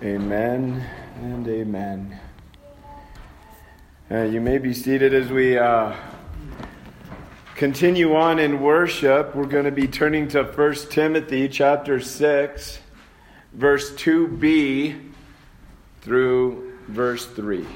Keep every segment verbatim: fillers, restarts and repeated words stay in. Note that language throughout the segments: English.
Amen and amen. Uh, you may be seated as we uh, continue on in worship. We're going to be turning to First Timothy chapter six, verse two b through verse three.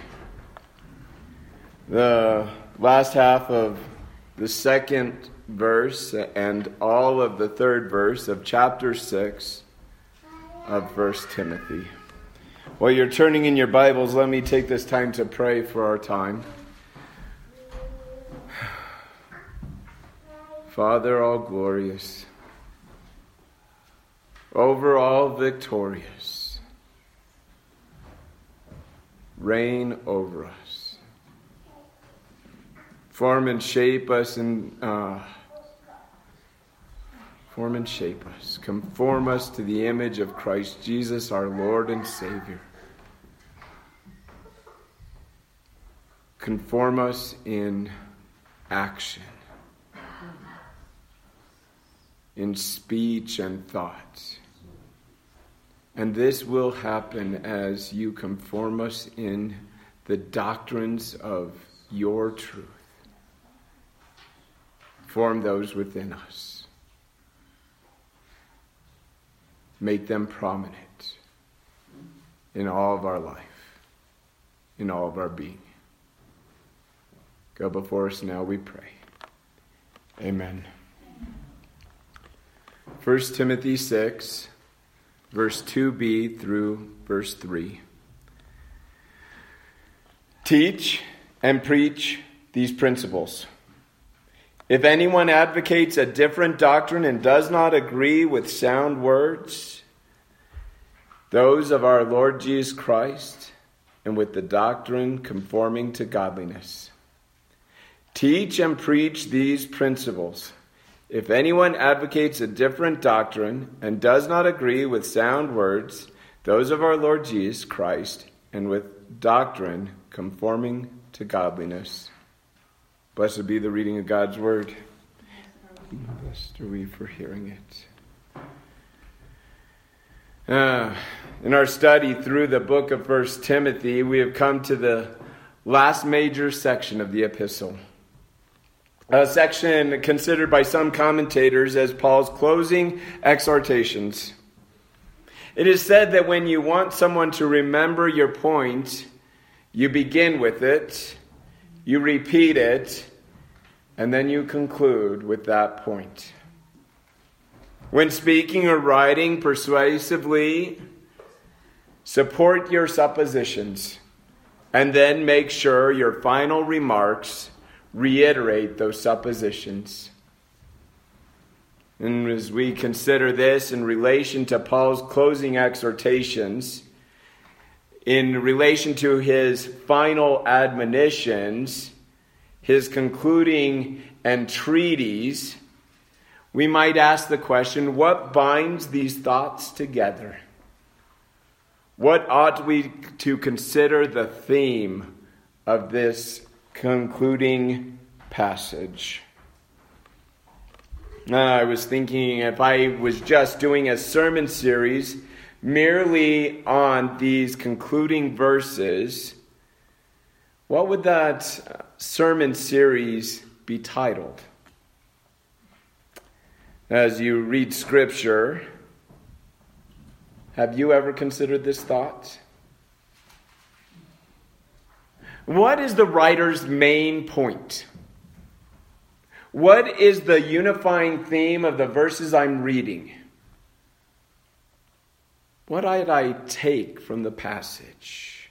The last half of the second verse and all of the third verse of chapter six of First Timothy. While you're turning in your Bibles, let me take this time to pray for our time. Father, all glorious, over all victorious, reign over us. Form and shape us and uh, form and shape us. Conform us to the image of Christ Jesus, our Lord and Savior. Conform us in action, in speech and thought. And this will happen as you conform us in the doctrines of your truth. Form those within us. Make them prominent in all of our life, in all of our being. Go before us now, we pray. Amen. First Timothy six, verse two b through verse three. Teach and preach these principles. If anyone advocates a different doctrine and does not agree with sound words, those of our Lord Jesus Christ, and with the doctrine conforming to godliness, teach and preach these principles. If anyone advocates a different doctrine and does not agree with sound words, those of our Lord Jesus Christ, and with doctrine conforming to godliness. Blessed be the reading of God's word. Blessed are we for hearing it. Uh, in our study through the book of First Timothy, we have come to the last major section of the epistle. A section considered by some commentators as Paul's closing exhortations. It is said that when you want someone to remember your point, you begin with it, you repeat it, and then you conclude with that point. When speaking or writing persuasively, support your suppositions, and then make sure your final remarks reiterate those suppositions. And as we consider this in relation to Paul's closing exhortations, in relation to his final admonitions, his concluding entreaties, we might ask the question, what binds these thoughts together? What ought we to consider the theme of this concluding passage? Now, I was thinking if I was just doing a sermon series merely on these concluding verses, what would that sermon series be titled? As you read Scripture, have you ever considered this thought? What is the writer's main point? What is the unifying theme of the verses I'm reading? What did I take from the passage?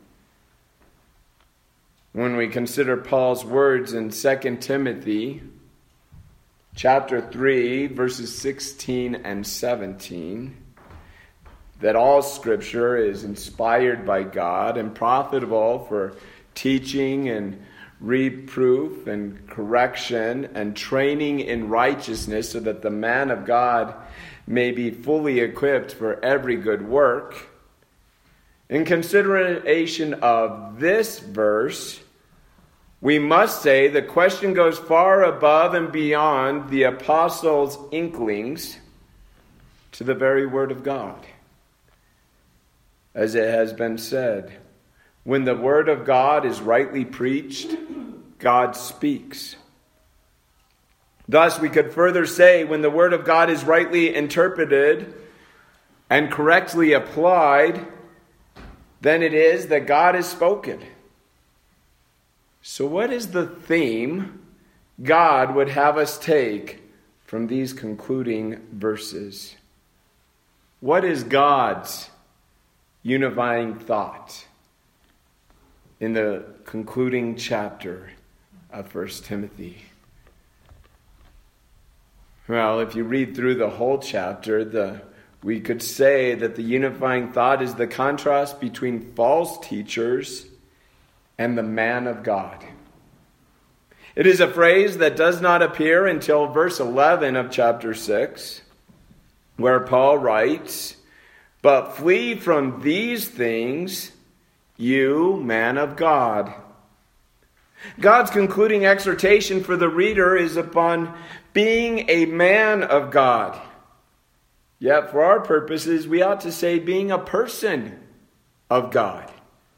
When we consider Paul's words in Second Timothy chapter three, verses sixteen and seventeen, that all Scripture is inspired by God and profitable for teaching and reproof and correction and training in righteousness, so that the man of God may be fully equipped for every good work. In consideration of this verse, we must say the question goes far above and beyond the apostles' inklings to the very Word of God. as it has been said, when the word of God is rightly preached, God speaks. Thus, we could further say, when the word of God is rightly interpreted and correctly applied, then it is that God has spoken. So what is the theme God would have us take from these concluding verses? What is God's unifying thought in the concluding chapter of First Timothy? Well, if you read through the whole chapter, the we could say that the unifying thought is the contrast between false teachers and the man of God. It is a phrase that does not appear until verse eleven of chapter six, where Paul writes, "But flee from these things, you man of God." God's concluding exhortation for the reader is upon being a man of God. Yet for our purposes, we ought to say being a person of God.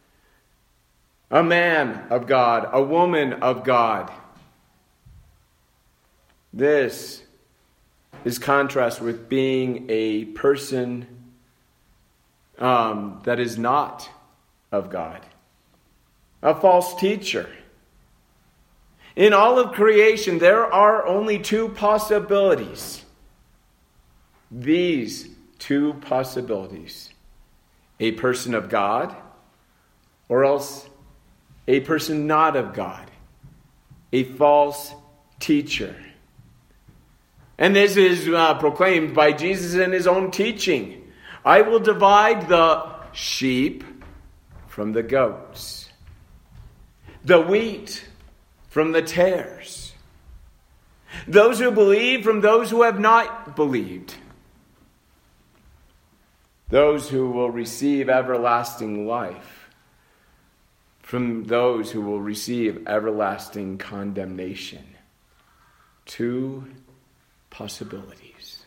A man of God, a woman of God. This is contrast with being a person um, that is not of God. A false teacher. In all of creation, there are only two possibilities. These two possibilities. A person of God, or else a person not of God. A false teacher. And this is uh, proclaimed by Jesus in his own teaching. I will divide the sheep from the goats, the wheat from the tares, those who believe from those who have not believed, those who will receive everlasting life from those who will receive everlasting condemnation. Two possibilities.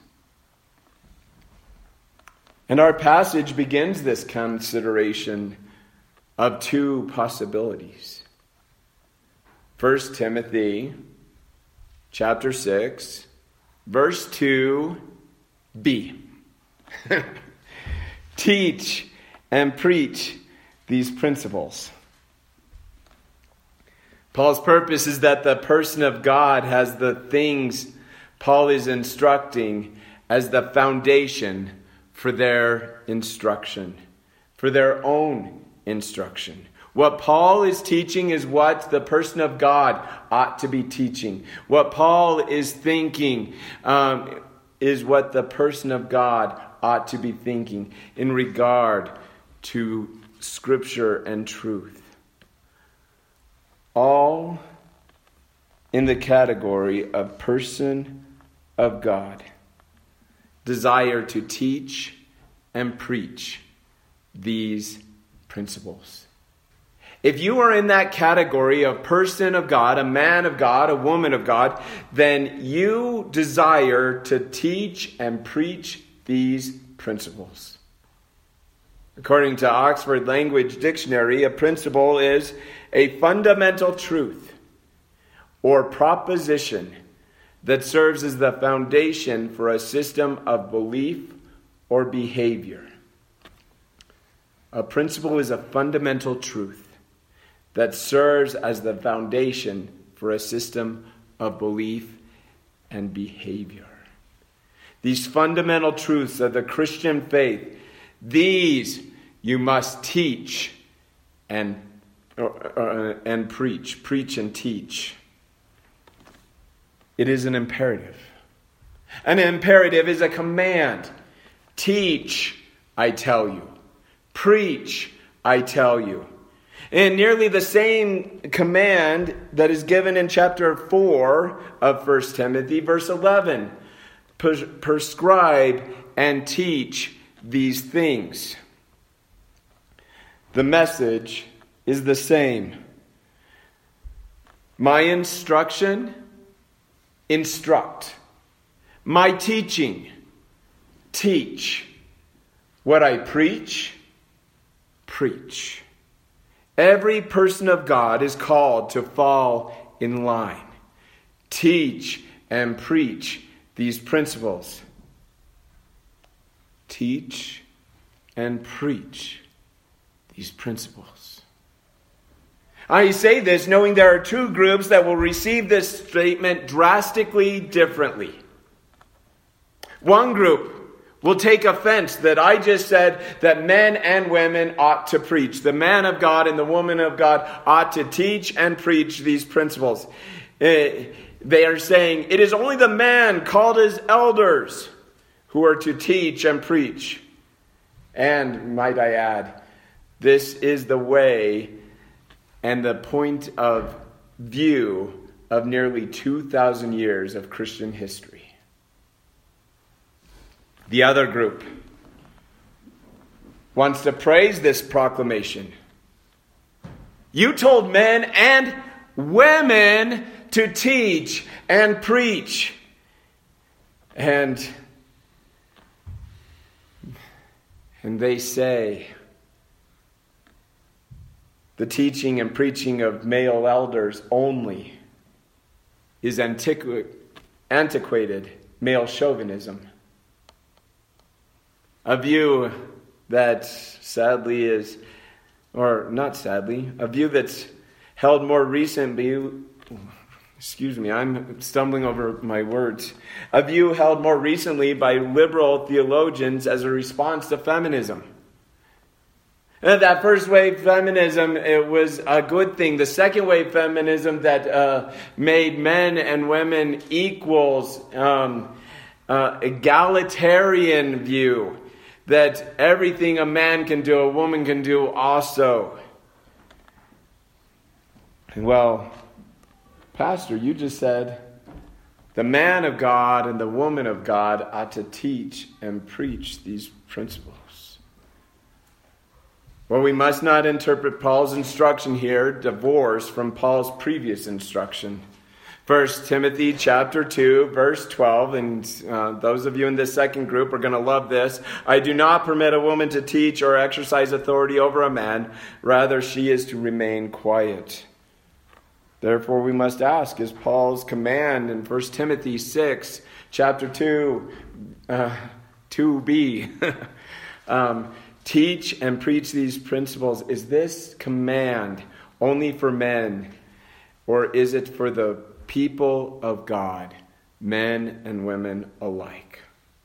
And our passage begins this consideration of two possibilities. First Timothy chapter six, verse two b. Teach and preach these principles. Paul's purpose is that the person of God has the things Paul is instructing as the foundation for their instruction, for their own instruction. What Paul is teaching is what the person of God ought to be teaching. What Paul is thinking um, is what the person of God ought to be thinking in regard to Scripture and truth. All in the category of person of God, desire to teach and preach these principles. If you are in that category of person of God, a man of God, a woman of God, then you desire to teach and preach these principles. According to Oxford Language Dictionary, a principle is a fundamental truth or proposition that serves as the foundation for a system of belief or behavior. A principle is a fundamental truth that serves as the foundation for a system of belief and behavior. These fundamental truths of the Christian faith, these you must teach and, or, or, and preach. Preach and teach. It is an imperative. An imperative is a command. Teach, I tell you. Preach, I tell you. And nearly the same command that is given in chapter four of First Timothy, verse eleven. Prescribe and teach these things. The message is the same. My instruction, instruct. My teaching, teach. What I preach, preach. Every person of God is called to fall in line. Teach and preach these principles. Teach and preach these principles. I say this knowing there are two groups that will receive this statement drastically differently. One group will take offense that I just said that men and women ought to preach. The man of God and the woman of God ought to teach and preach these principles. Uh, they are saying it is only the man called as elders who are to teach and preach. And might I add, this is the way and the point of view of nearly two thousand years of Christian history. The other group wants to praise this proclamation. You told men and women to teach and preach. And, and they say the teaching and preaching of male elders only is antiqu- antiquated male chauvinism. A view that sadly is, or not sadly, a view that's held more recently, excuse me, I'm stumbling over my words, a view held more recently by liberal theologians as a response to feminism. And that first wave feminism, it was a good thing. The second wave feminism that uh, made men and women equals, um, uh, egalitarian view. That everything a man can do, a woman can do also. Well, Pastor, you just said the man of God and the woman of God ought to teach and preach these principles. Well, we must not interpret Paul's instruction here divorced from Paul's previous instruction. First Timothy chapter two, verse twelve, and uh, those of you in this second group are going to love this. I do not permit a woman to teach or exercise authority over a man. Rather, she is to remain quiet. Therefore, we must ask, is Paul's command in First Timothy six, chapter two, uh, two b, um, teach and preach these principles, is this command only for men, or is it for the people of God, men and women alike?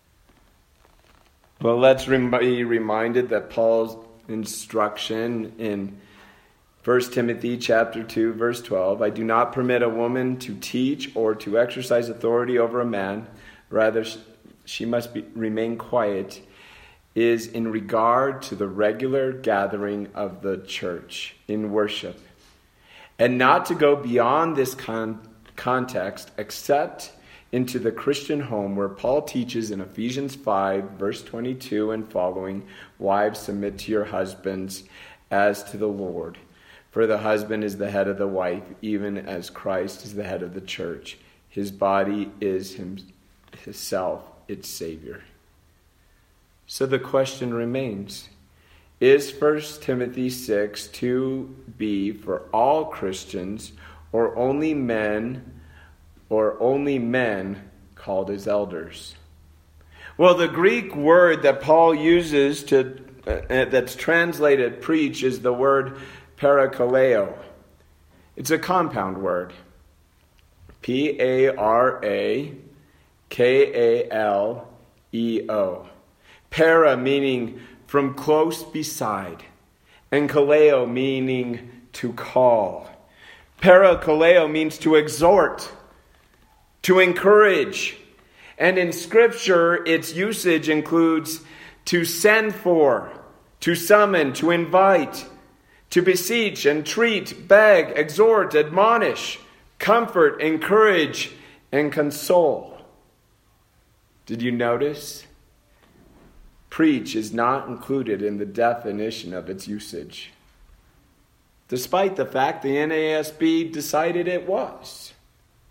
Well, let's be reminded that Paul's instruction in First Timothy chapter two, verse twelve, I do not permit a woman to teach or to exercise authority over a man, rather she must be, remain quiet, is in regard to the regular gathering of the church in worship, and not to go beyond this con- context except into the Christian home, where Paul teaches in Ephesians five, verse twenty-two and following, wives, submit to your husbands as to the Lord. For the husband is the head of the wife, even as Christ is the head of the church. His body is him, himself, its Savior. So the question remains, is First Timothy six, two b for all Christians, or only men, or only men called as elders? Well, the Greek word that Paul uses to uh, that's translated preach is the word parakaleo. It's a compound word. P A R A K A L E O. Para meaning from close beside, and kaleo meaning to call. Parakaleo means to exhort, to encourage. And in Scripture, its usage includes to send for, to summon, to invite, to beseech, entreat, beg, exhort, admonish, comfort, encourage, and console. Did you notice? Preach is not included in the definition of its usage, despite the fact the N A S B decided it was.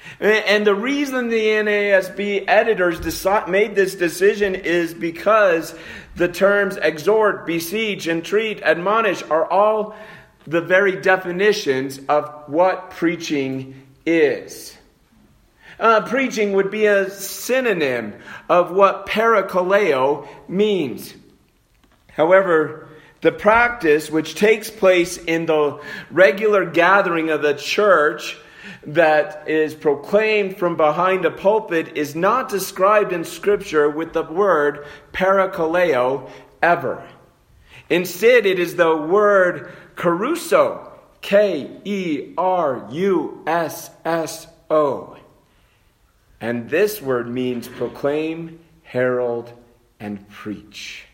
And the reason the N A S B editors deci- made this decision is because the terms exhort, beseech, entreat, admonish are all the very definitions of what preaching is. Uh, preaching would be a synonym of what parakaleo means. However, the practice which takes place in the regular gathering of the church that is proclaimed from behind a pulpit is not described in Scripture with the word parakaleo ever. Instead, it is the word kerusso, K E R U S S O. And this word means proclaim, herald, and preach.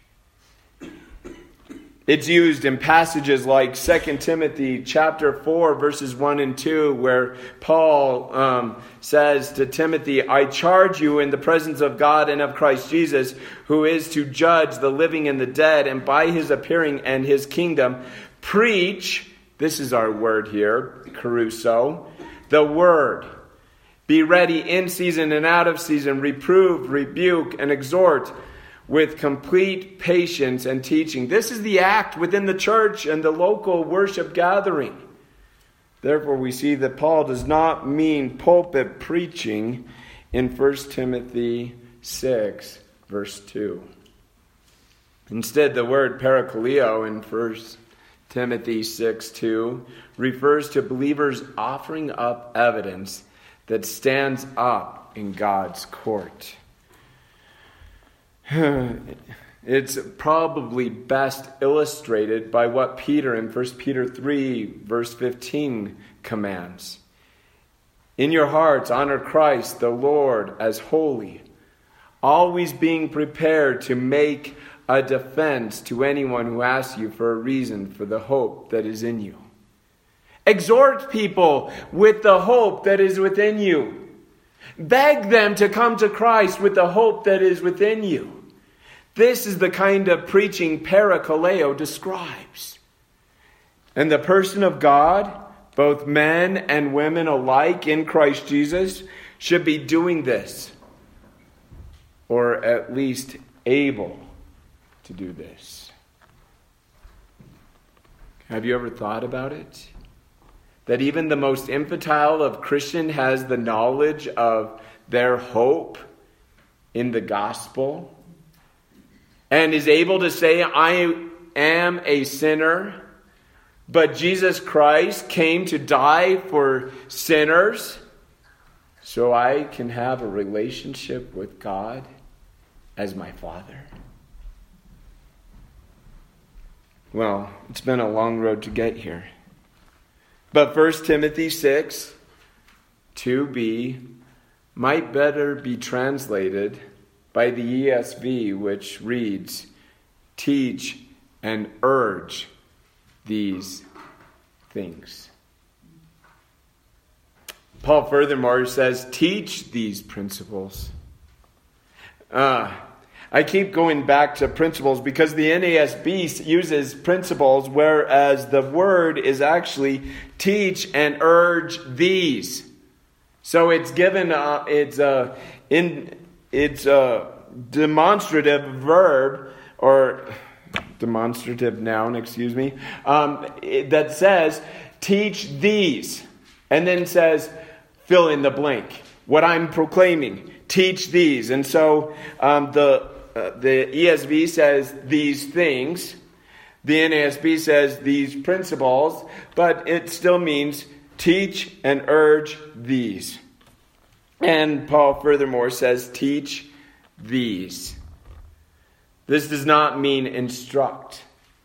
It's used in passages like Second Timothy chapter four, verses one and two, where Paul um, says to Timothy, I charge you in the presence of God and of Christ Jesus, who is to judge the living and the dead, and by his appearing and his kingdom, preach, this is our word here, kerusso, the word. Be ready in season and out of season, reprove, rebuke, and exhort with complete patience and teaching. This is the act within the church and the local worship gathering. Therefore, we see that Paul does not mean pulpit preaching in First Timothy six, verse two. Instead, the word parakaleo in First Timothy six, two refers to believers offering up evidence that stands up in God's court. It's probably best illustrated by what Peter in First Peter three, verse fifteen commands. In your hearts, honor Christ the Lord as holy, always being prepared to make a defense to anyone who asks you for a reason for the hope that is in you. Exhort people with the hope that is within you. Beg them to come to Christ with the hope that is within you. This is the kind of preaching parakaleo describes. And the person of God, both men and women alike in Christ Jesus, should be doing this, or at least able to do this. Have you ever thought about it? That even the most infantile of Christian has the knowledge of their hope in the gospel and is able to say, I am a sinner, but Jesus Christ came to die for sinners so I can have a relationship with God as my Father. Well, it's been a long road to get here. But First Timothy six, two b might better be translated by the E S V, which reads, teach and urge these things. Paul furthermore says, teach these principles. Uh, I keep going back to principles because the N A S B uses principles, whereas the word is actually teach and urge these. So it's given, uh, it's a, in, it's a demonstrative verb, or demonstrative noun, excuse me, um, it, that says teach these, and then says fill in the blank. What I'm proclaiming, teach these. And so um, the uh, the E S V says these things. The N A S B says these principles, but it still means teach and urge these. And Paul furthermore says teach these. This does not mean instruct.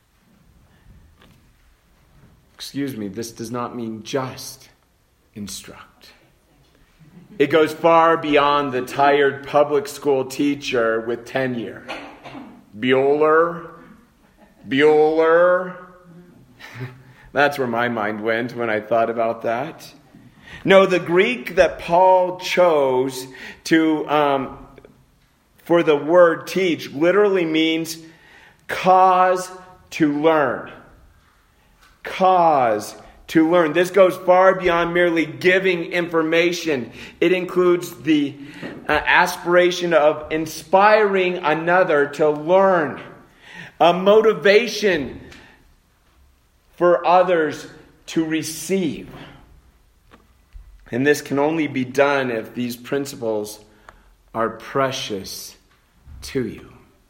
Excuse me, this does not mean just instruct. It goes far beyond the tired public school teacher with tenure. Bueller, Bueller. That's where my mind went when I thought about that. No, the Greek that Paul chose to um, for the word teach literally means cause to learn. Cause to learn. This goes far beyond merely giving information. It includes the uh, aspiration of inspiring another to learn, a motivation for others to receive. And this can only be done if these principles are precious to you.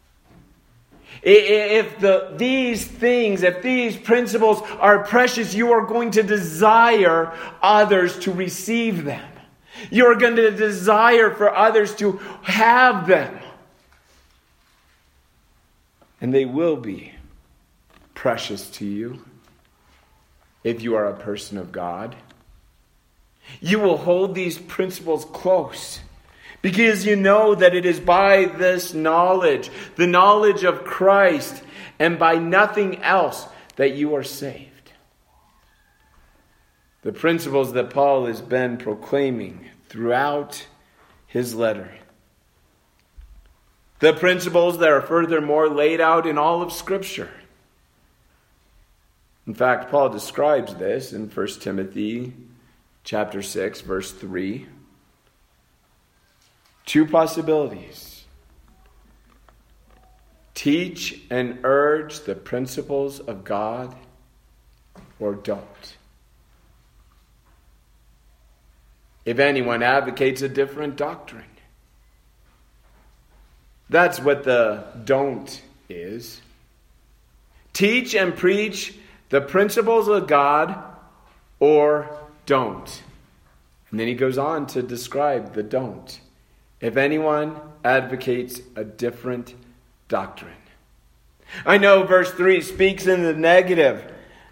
If the, these things, if these principles are precious, you are going to desire others to receive them. You are going to desire for others to have them. And they will be precious to you if you are a person of God. You will hold these principles close, because you know that it is by this knowledge, the knowledge of Christ, and by nothing else that you are saved. The principles that Paul has been proclaiming throughout his letter. The principles that are furthermore laid out in all of Scripture. In fact, Paul describes this in First Timothy chapter six, verse three. Two possibilities. Teach and urge the principles of God, or don't. If anyone advocates a different doctrine. That's what the don't is. Teach and preach the principles of God, or don't. And then he goes on to describe the don't. If anyone advocates a different doctrine. I know verse three speaks in the negative.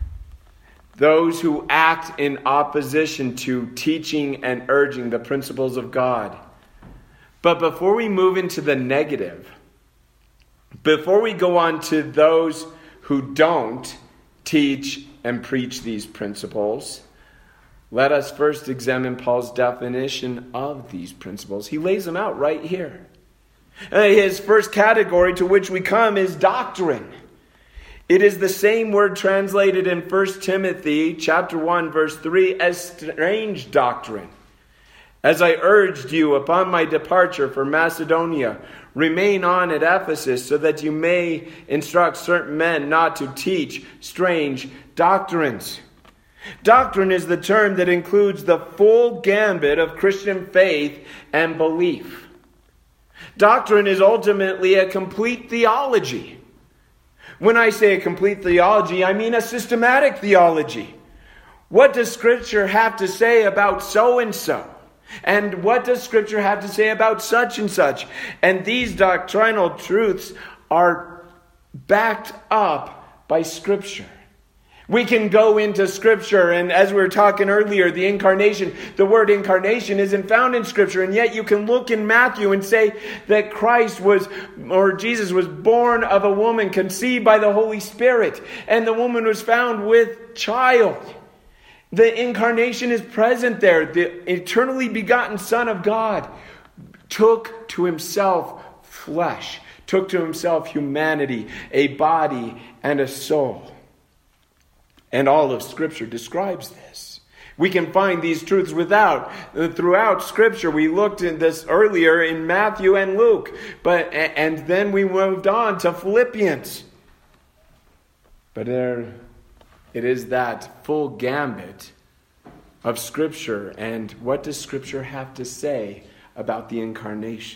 Those who act in opposition to teaching and urging the principles of God. But before we move into the negative, before we go on to those who don't teach and preach these principles, let us first examine Paul's definition of these principles. He lays them out right here. His first category to which we come is doctrine. It is the same word translated in First Timothy chapter one, verse three as strange doctrine. As I urged you upon my departure for Macedonia, remain on at Ephesus so that you may instruct certain men not to teach strange doctrines. Doctrine is the term that includes the full gambit of Christian faith and belief. Doctrine is ultimately a complete theology. When I say a complete theology, I mean a systematic theology. What does Scripture have to say about so-and-so? And what does Scripture have to say about such and such? And these doctrinal truths are backed up by Scripture. We can go into Scripture, and as we were talking earlier, the incarnation, the word incarnation isn't found in Scripture, and yet you can look in Matthew and say that Christ was, or Jesus was born of a woman conceived by the Holy Spirit, and the woman was found with child. The incarnation is present there. The eternally begotten Son of God took to himself flesh, took to himself humanity, a body and a soul. And all of Scripture describes this. We can find these truths without throughout Scripture. We looked at this earlier in Matthew and Luke, but and then we moved on to Philippians. But there, it is that full gambit of Scripture. And what does Scripture have to say about the incarnation?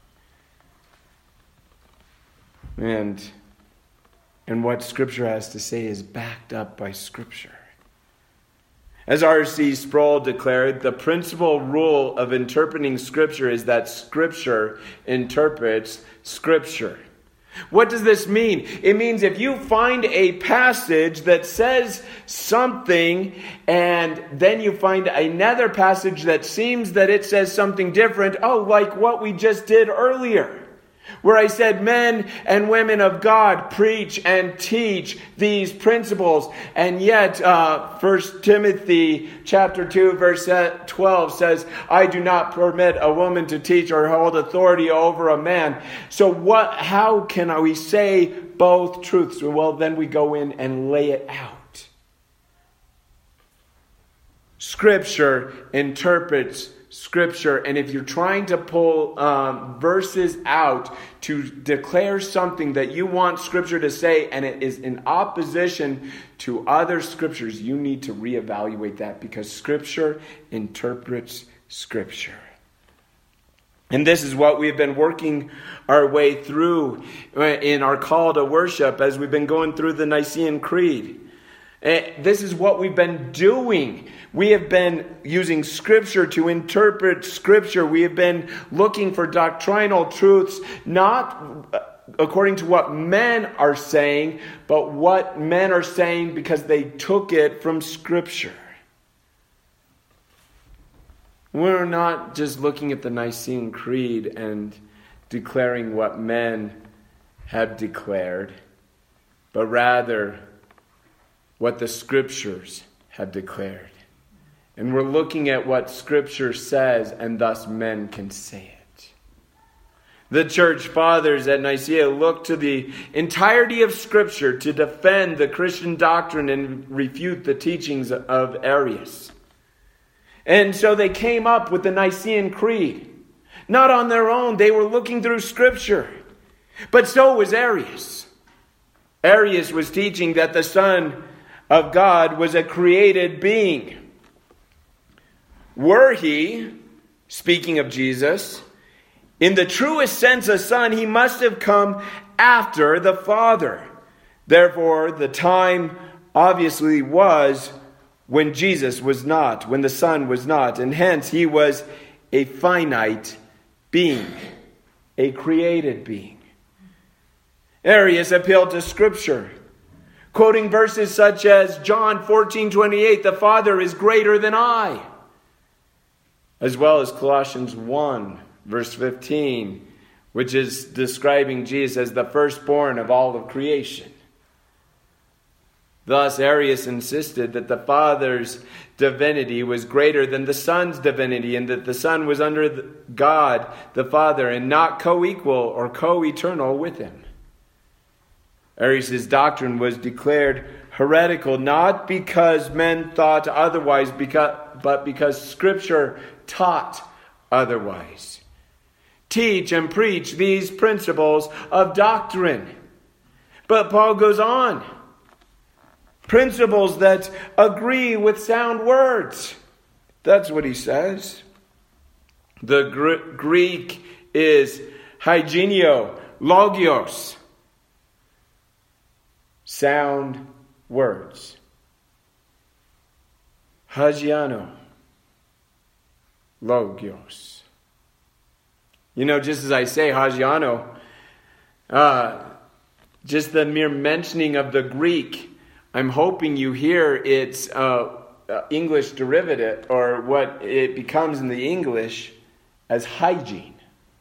And And what Scripture has to say is backed up by Scripture. As R C Sproul declared, the principal rule of interpreting Scripture is that Scripture interprets Scripture. What does this mean? It means if you find a passage that says something and then you find another passage that seems that it says something different, oh, like what we just did earlier, where I said men and women of God preach and teach these principles. And yet, uh, First Timothy chapter two, verse twelve says, I do not permit a woman to teach or hold authority over a man. So what? How can we say both truths? Well, then we go in and lay it out. Scripture interprets Scripture. And if you're trying to pull um, verses out to declare something that you want Scripture to say, and it is in opposition to other Scriptures, you need to reevaluate that, because Scripture interprets Scripture. And this is what we've been working our way through in our call to worship as we've been going through the Nicene Creed. This is what we've been doing. We have been using Scripture to interpret Scripture. We have been looking for doctrinal truths, not according to what men are saying, but what men are saying because they took it from Scripture. We're not just looking at the Nicene Creed and declaring what men have declared, but rather what the Scriptures have declared. And we're looking at what Scripture says, and thus men can say it. The church fathers at Nicaea looked to the entirety of Scripture to defend the Christian doctrine and refute the teachings of Arius. And so they came up with the Nicene Creed. Not on their own, they were looking through Scripture. But so was Arius. Arius was teaching that the Son of God was a created being. Were he, speaking of Jesus, in the truest sense a son, he must have come after the Father. Therefore, the time obviously was when Jesus was not, when the Son was not, and hence he was a finite being, a created being. Arius appealed to Scripture, quoting verses such as John fourteen twenty-eight, the Father is greater than I, as well as Colossians one, verse fifteen, which is describing Jesus as the firstborn of all of creation. Thus, Arius insisted that the Father's divinity was greater than the Son's divinity, and that the Son was under God the Father and not co-equal or co-eternal with him. Arius' doctrine was declared heretical, not because men thought otherwise, because, but because Scripture taught otherwise. Teach and preach these principles of doctrine. But Paul goes on. Principles that agree with sound words. That's what he says. The Gr- Greek is hygienio, logios. Sound words. Hagiano, logios. You know, just as I say hagiano, uh, just the mere mentioning of the Greek, I'm hoping you hear its uh, uh, English derivative, or what it becomes in the English as hygiene.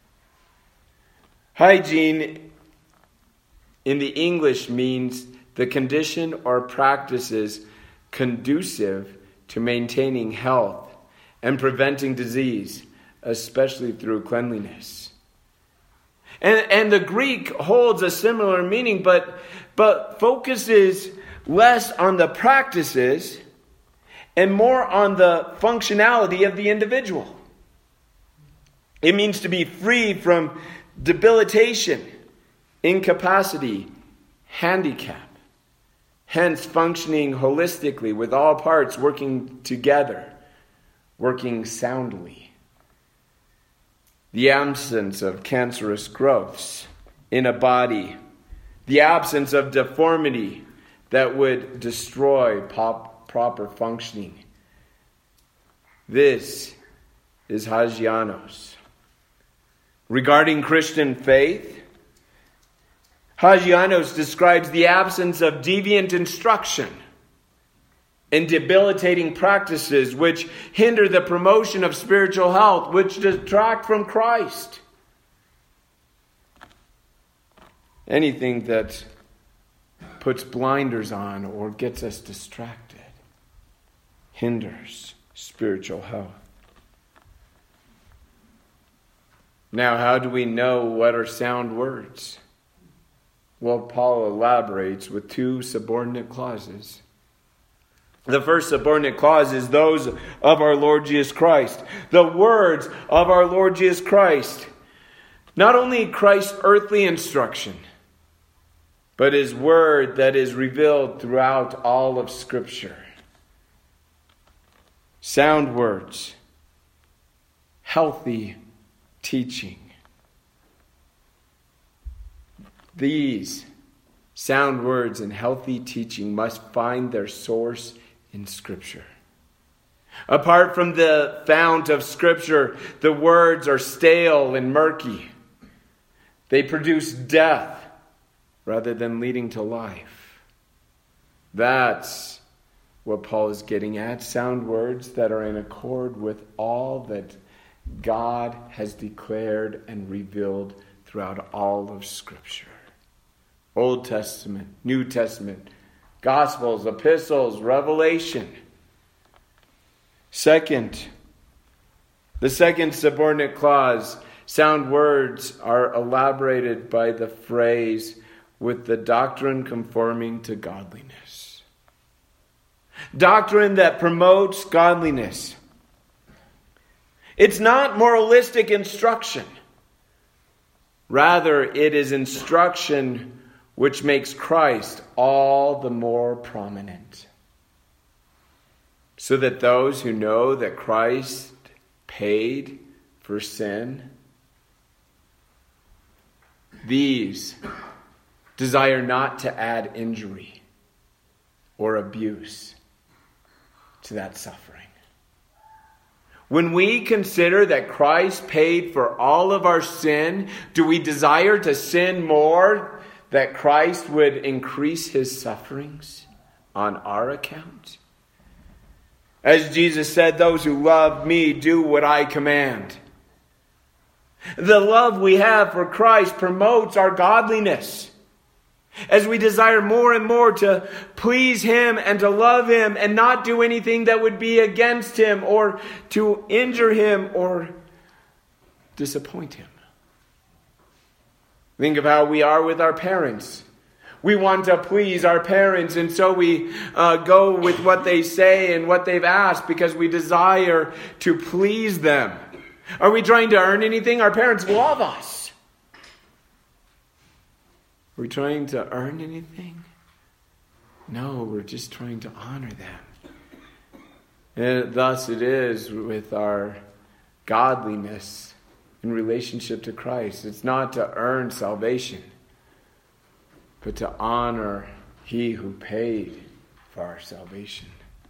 Hygiene in the English means the condition or practices conducive to maintaining health and preventing disease, especially through cleanliness. And, and the Greek holds a similar meaning, but, but focuses less on the practices and more on the functionality of the individual. It means to be free from debilitation, incapacity, handicap. Hence, functioning holistically with all parts working together, working soundly. The absence of cancerous growths in a body, the absence of deformity that would destroy pop, proper functioning. This is hagianos. Regarding Christian faith, hagianos describes the absence of deviant instruction and debilitating practices which hinder the promotion of spiritual health, which detract from Christ. Anything that puts blinders on or gets us distracted hinders spiritual health. Now, how do we know what are sound words? Well, Paul elaborates with two subordinate clauses. The first subordinate clause is those of our Lord Jesus Christ. The words of our Lord Jesus Christ. Not only Christ's earthly instruction, but His word that is revealed throughout all of Scripture. Sound words. Healthy teaching. These sound words and healthy teaching must find their source in Scripture. Apart from the fount of Scripture, the words are stale and murky. They produce death rather than leading to life. That's what Paul is getting at. Sound words that are in accord with all that God has declared and revealed throughout all of Scripture. Old Testament, New Testament, Gospels, epistles, Revelation. Second, the second subordinate clause, sound words are elaborated by the phrase, with the doctrine conforming to godliness. Doctrine that promotes godliness. It's not moralistic instruction. Rather, it is instruction which makes Christ all the more prominent. So that those who know that Christ paid for sin, these desire not to add injury or abuse to that suffering. When we consider that Christ paid for all of our sin, do we desire to sin more, that Christ would increase His sufferings on our account? As Jesus said, those who love me do what I command. The love we have for Christ promotes our godliness. As we desire more and more to please Him and to love Him and not do anything that would be against Him or to injure Him or disappoint Him. Think of how we are with our parents. We want to please our parents, and so we uh, go with what they say and what they've asked because we desire to please them. Are we trying to earn anything? Our parents love us. Are we trying to earn anything? No, we're just trying to honor them. And thus it is with our godliness in relationship to Christ. It's not to earn salvation, but to honor He who paid for our salvation.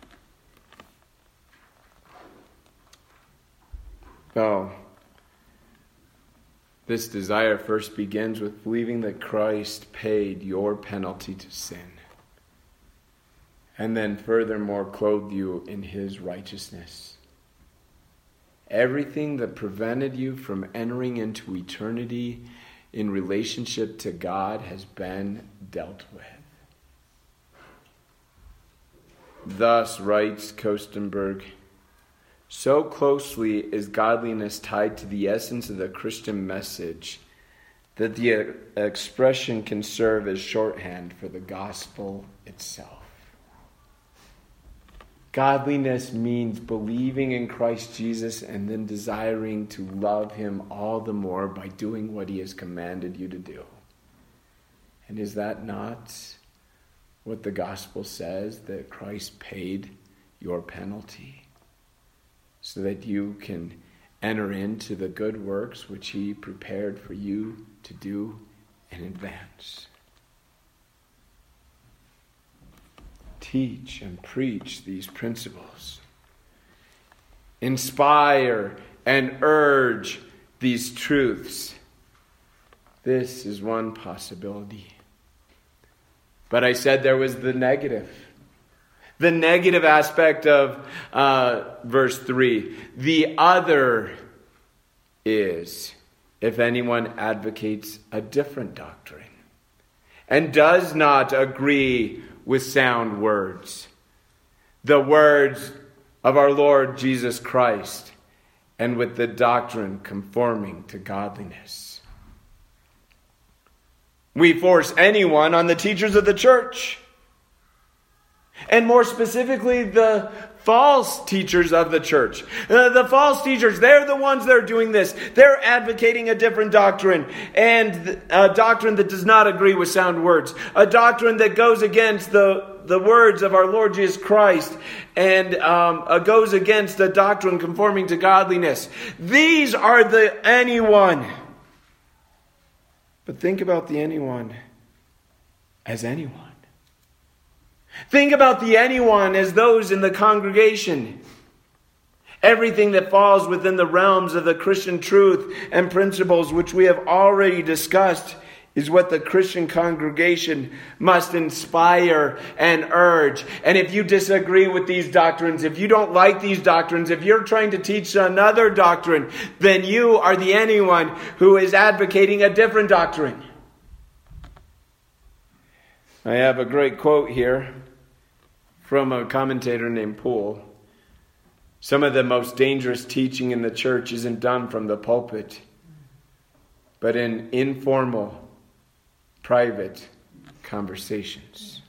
So, this desire first begins with believing that Christ paid your penalty to sin, and then furthermore clothed you in His righteousness. Everything that prevented you from entering into eternity in relationship to God has been dealt with. Thus, writes Kostenberg, so closely is godliness tied to the essence of the Christian message that the expression can serve as shorthand for the gospel itself. Godliness means believing in Christ Jesus and then desiring to love Him all the more by doing what He has commanded you to do. And is that not what the gospel says, that Christ paid your penalty so that you can enter into the good works which He prepared for you to do in advance? Teach and preach these principles. Inspire and urge these truths. This is one possibility. But I said there was the negative. The negative aspect of uh, verse three. The other is if anyone advocates a different doctrine and does not agree with sound words, the words of our Lord Jesus Christ, and with the doctrine conforming to godliness. We force anyone on the teachers of the church. And more specifically, the false teachers of the church. Uh, the false teachers, they're the ones that are doing this. They're advocating a different doctrine, and a doctrine that does not agree with sound words. A doctrine that goes against the, the words of our Lord Jesus Christ, and um, uh, goes against a doctrine conforming to godliness. These are the anyone. But think about the anyone as anyone. Think about the anyone as those in the congregation. Everything that falls within the realms of the Christian truth and principles which we have already discussed is what the Christian congregation must inspire and urge. And if you disagree with these doctrines, if you don't like these doctrines, if you're trying to teach another doctrine, then you are the anyone who is advocating a different doctrine. I have a great quote here from a commentator named Poole. Some of the most dangerous teaching in the church isn't done from the pulpit, but in informal, private conversations.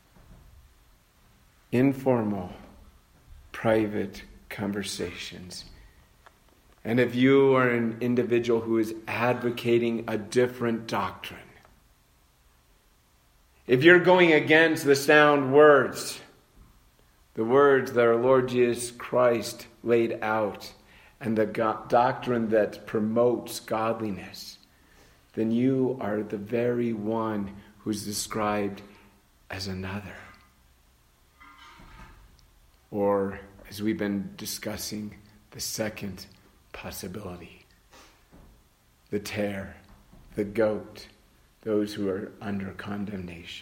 Informal, private conversations. And if you are an individual who is advocating a different doctrine, if you're going against the sound words, the words that our Lord Jesus Christ laid out, and the go- doctrine that promotes godliness, then you are the very one who's described as another. Or, as we've been discussing, the second possibility. The tare, the goat, those who are under condemnation.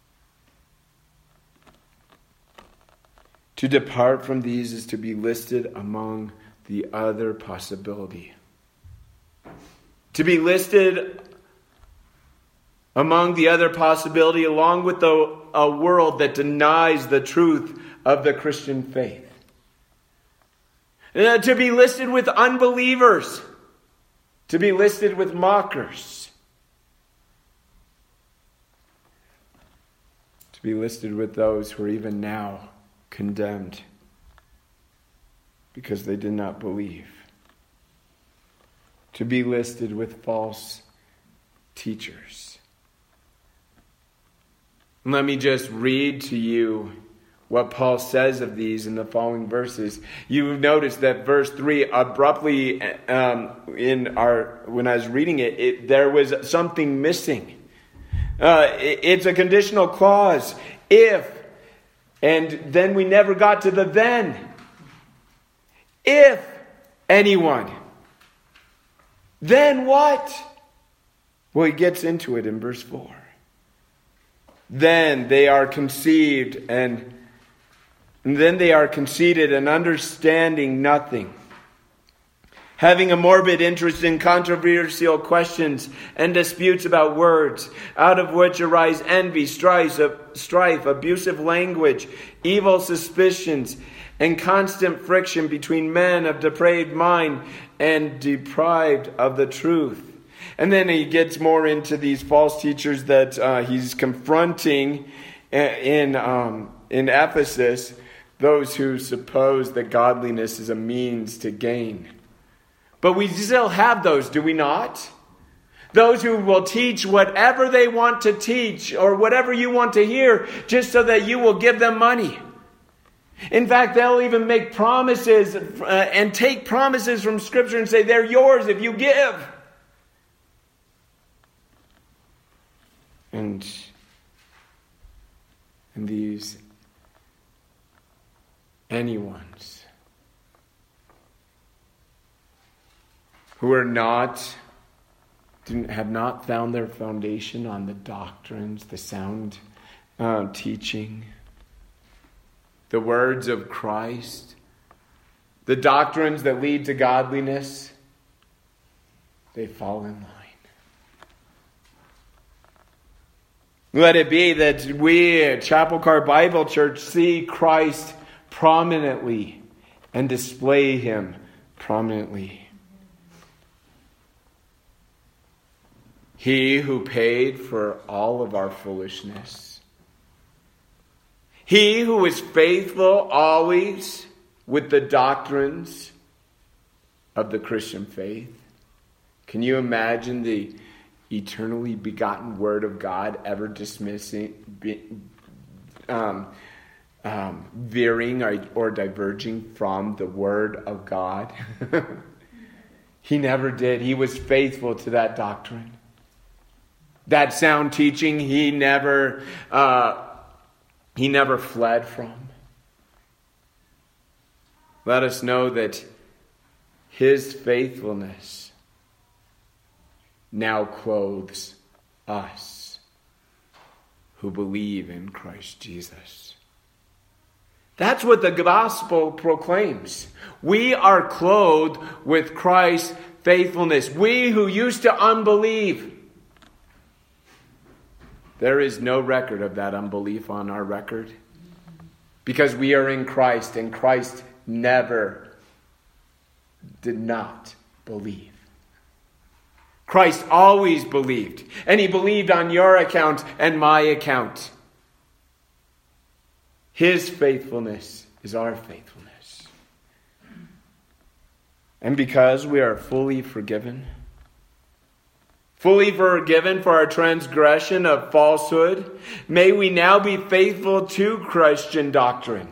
To depart from these is to be listed among the other possibility. To be listed among the other possibility along with the, a world that denies the truth of the Christian faith. Uh, to be listed with unbelievers. To be listed with mockers. To be listed with those who are even now condemned because they did not believe. To be listed with false teachers. Let me just read to you what Paul says of these in the following verses. You notice that verse three abruptly, um, in our when I was reading it, it there was something missing. Uh, it, it's a conditional clause. If, and then we never got to the then. If anyone, then what? Well, he gets into it in verse four. Then they are conceived and, and then they are conceited and understanding nothing, having a morbid interest in controversial questions and disputes about words, out of which arise envy, strife, strife, abusive language, evil suspicions, and constant friction between men of depraved mind and deprived of the truth. And then he gets more into these false teachers that uh, he's confronting in um, in Ephesus, those who suppose that godliness is a means to gain. But we still have those, do we not? Those who will teach whatever they want to teach or whatever you want to hear just so that you will give them money. In fact, they'll even make promises uh, and take promises from Scripture and say they're yours if you give. And, and these anyones who are not, have not found their foundation on the doctrines, the sound uh, teaching, the words of Christ, the doctrines that lead to godliness, they fall in line. Let it be that we at Chapel Car Bible Church see Christ prominently and display Him prominently. He who paid for all of our foolishness. He who is faithful always with the doctrines of the Christian faith. Can you imagine the eternally begotten Word of God ever dismissing, um, um, veering or, or diverging from the Word of God? He never did. He was faithful to that doctrine. That sound teaching, he never, uh, he never fled from. Let us know that his faithfulness now clothes us who believe in Christ Jesus. That's what the gospel proclaims. We are clothed with Christ's faithfulness. We who used to unbelieve. There is no record of that unbelief on our record. Because we are in Christ, and Christ never did not believe. Christ always believed. And he believed on your account and my account. His faithfulness is our faithfulness. And because we are fully forgiven, fully forgiven for our transgression of falsehood, may we now be faithful to Christian doctrine.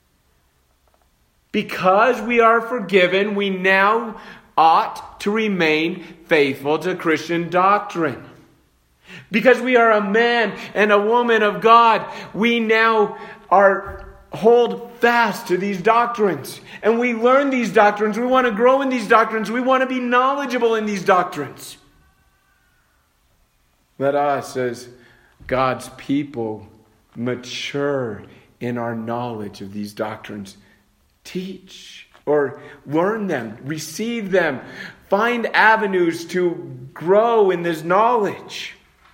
Because we are forgiven, we now ought to remain faithful to Christian doctrine. Because we are a man and a woman of God, we now are hold fast to these doctrines. And we learn these doctrines. We want to grow in these doctrines. We want to be knowledgeable in these doctrines. Let us, as God's people, mature in our knowledge of these doctrines. Teach or learn them, receive them, find avenues to grow in this knowledge.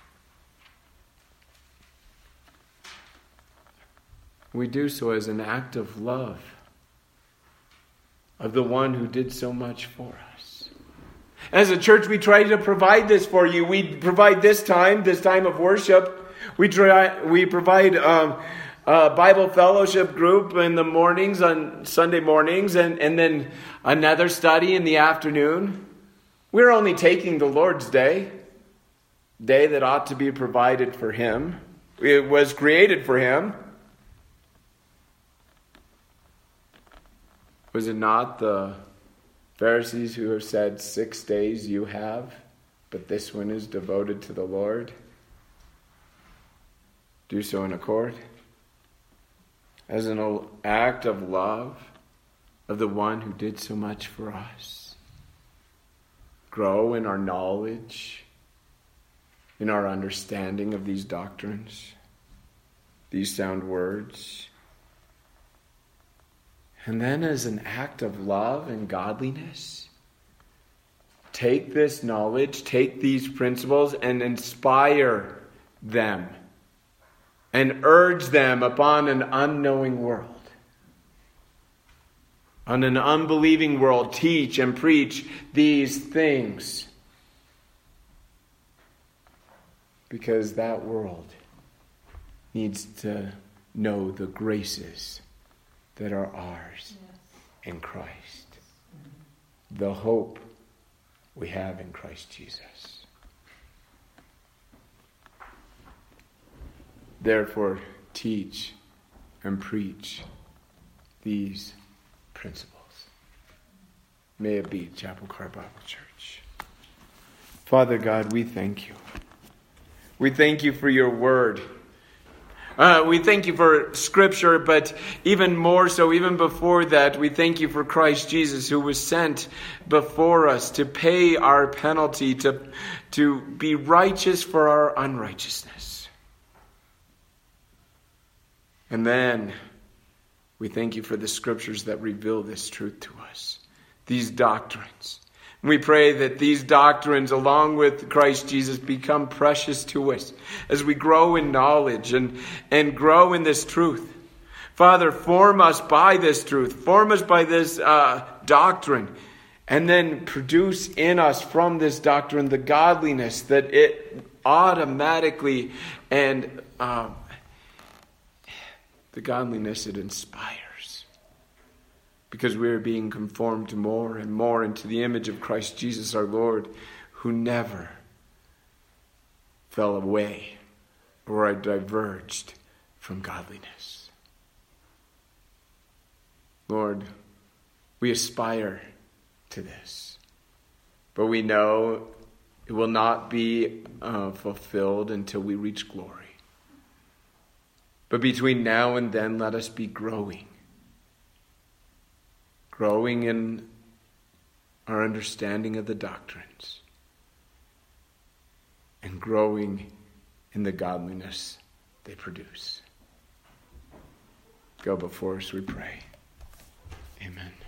We do so as an act of love of the one who did so much for us. As a church, we try to provide this for you. We provide this time, this time of worship. We try, we provide um, a Bible fellowship group in the mornings, on Sunday mornings, and, and then another study in the afternoon. We're only taking the Lord's Day, day that ought to be provided for Him. It was created for Him. Was it not the Pharisees who have said, six days you have, but this one is devoted to the Lord? Do so in accord. As an act of love of the one who did so much for us. Grow in our knowledge, in our understanding of these doctrines, these sound words. And then as an act of love and godliness, take this knowledge, take these principles and inspire them and urge them upon an unknowing world. On an unbelieving world, teach and preach these things. Because that world needs to know the graces that are ours in Christ. The hope we have in Christ Jesus. Therefore, teach and preach these principles. May it be Chapel Car Bible Church. Father God, we thank you. We thank you for your word. Uh, we thank you for Scripture, but even more so, even before that, we thank you for Christ Jesus, who was sent before us to pay our penalty, to, to be righteous for our unrighteousness. And then we thank you for the Scriptures that reveal this truth to us, these doctrines. We pray that these doctrines, along with Christ Jesus, become precious to us as we grow in knowledge and, and grow in this truth. Father, form us by this truth. Form us by this uh, doctrine. And then produce in us from this doctrine the godliness that it automatically and uh, the godliness it inspires. Because we are being conformed more and more into the image of Christ Jesus our Lord, who never fell away or diverged from godliness. Lord, we aspire to this, but we know it will not be uh, fulfilled until we reach glory. But between now and then, let us be growing. Growing in our understanding of the doctrines. And growing in the godliness they produce. Go before us, we pray. Amen.